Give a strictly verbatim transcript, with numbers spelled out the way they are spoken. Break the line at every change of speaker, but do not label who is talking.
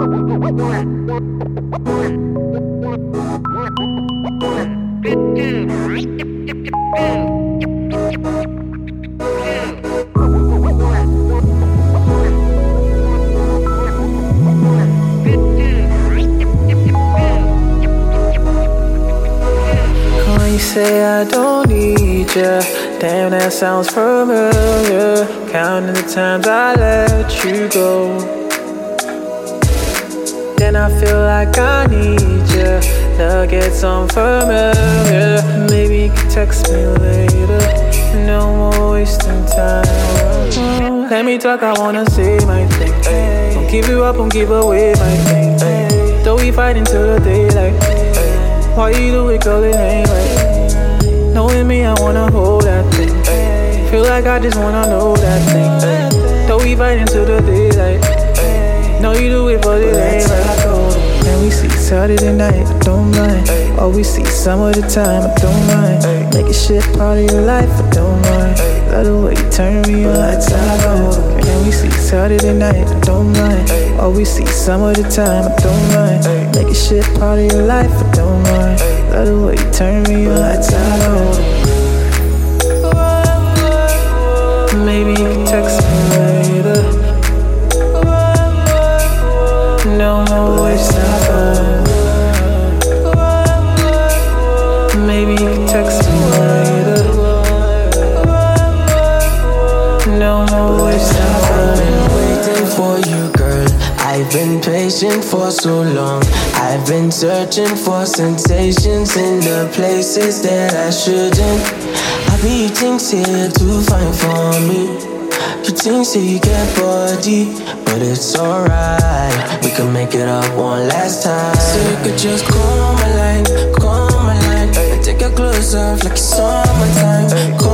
When you say I don't need ya, damn, that sounds familiar. Counting the times I let you go, then I feel like I need ya. Nuggets unfamiliar. Maybe you can text me later. No more wasting time. Let me talk, I wanna say my thing. Don't give you up, don't give away my thing. Though we fight until the daylight. Why you do it, girl, it ain't right. Knowing me, I wanna hold that thing. Feel like I just wanna know that thing. Though we fight until the daylight. Know you do it, but it ain't right. And we see Saturday night, I don't mind. Or we see some of the time, I don't mind. Make a shit part of your life, I don't mind. Love the way you turn me on, that's how I go. And we see Saturday night, I don't mind. Or we see some of the time, I don't mind. Make a shit part of your life, I don't mind. Love the way you turn me on, that's how I go. Maybe you can text me later. No more wasting time. Maybe you can text me later. No more wasting time.
I've been waiting for you, girl. I've been patient for so long. I've been searching for sensations in the places that I shouldn't. I be things here to find for me. You think say you get body, but it's alright. We can make it up one last time. So you could just call my line, call my line, and take your clothes off like it's summertime.